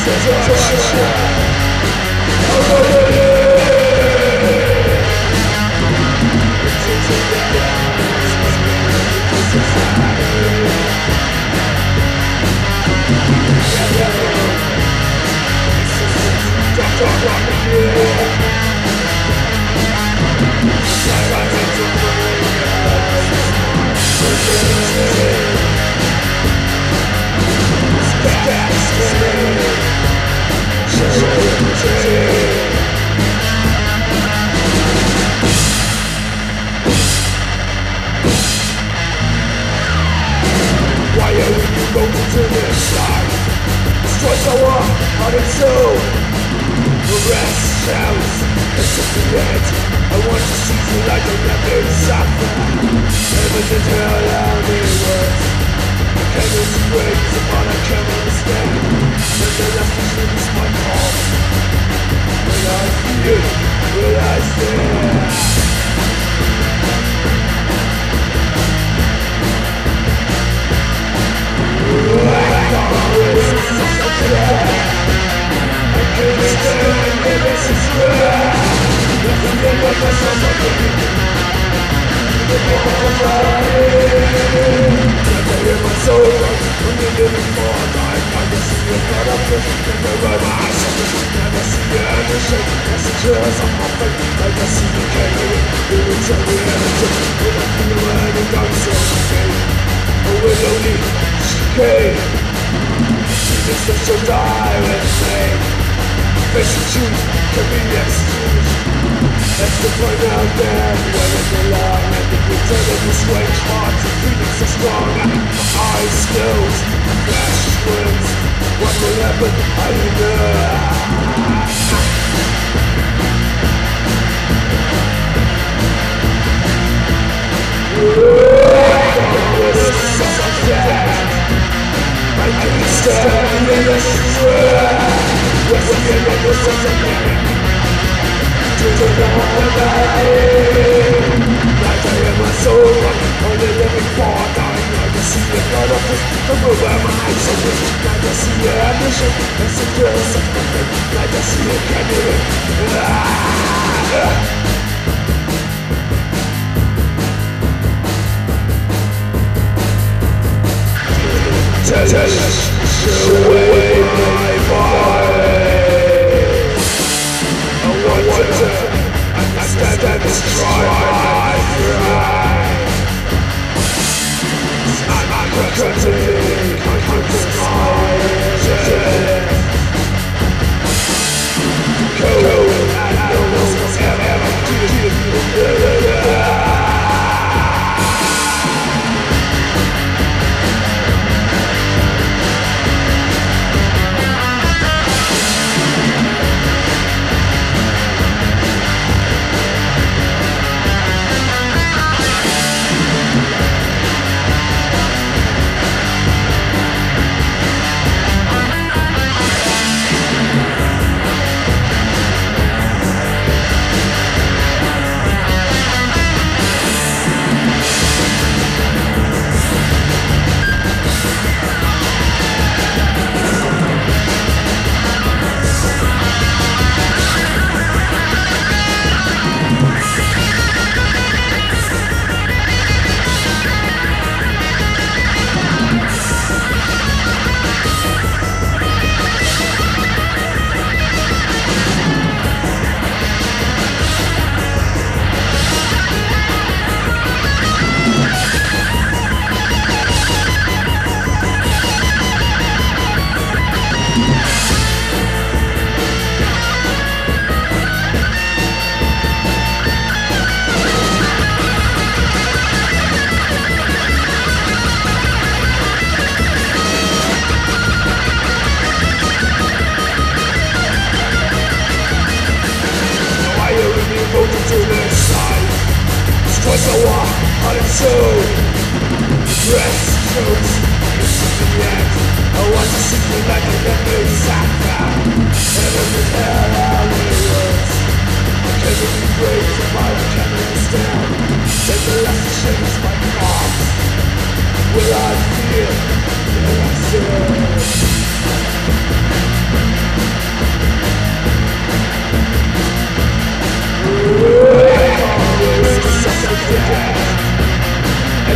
Will I feel? Will I feel?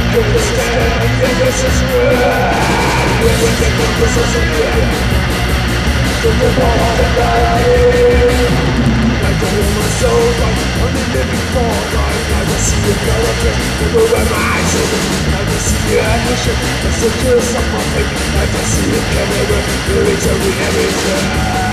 understand, yeah, this is real. When we get the whistles in the air, from the ball to life. I don't hear my soul, but I'm living for life. I can see your character, everywhere my eyes open. I can see your ambition, the soldiers of my faith. I can see your camera, the return we never return.